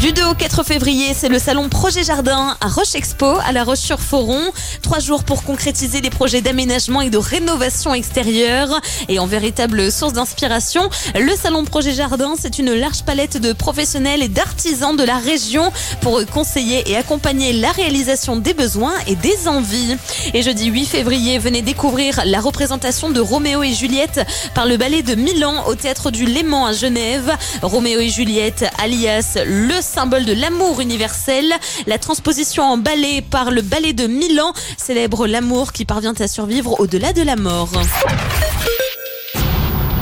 Du 2 au 4 février, c'est le salon Projet Jardin à Roche Expo, à La Roche-sur-Foron. 3 jours pour concrétiser des projets d'aménagement et de rénovation extérieure. Et en véritable source d'inspiration, le salon Projet Jardin, c'est une large palette de professionnels et d'artisans de la région pour conseiller et accompagner la réalisation des besoins et des envies. Et jeudi 8 février, venez découvrir la représentation de Roméo et Juliette par le ballet de Milan au théâtre du Léman à Genève. Roméo et Juliette, alias le symbole de l'amour universel. La transposition en ballet par le ballet de Milan célèbre l'amour qui parvient à survivre au-delà de la mort.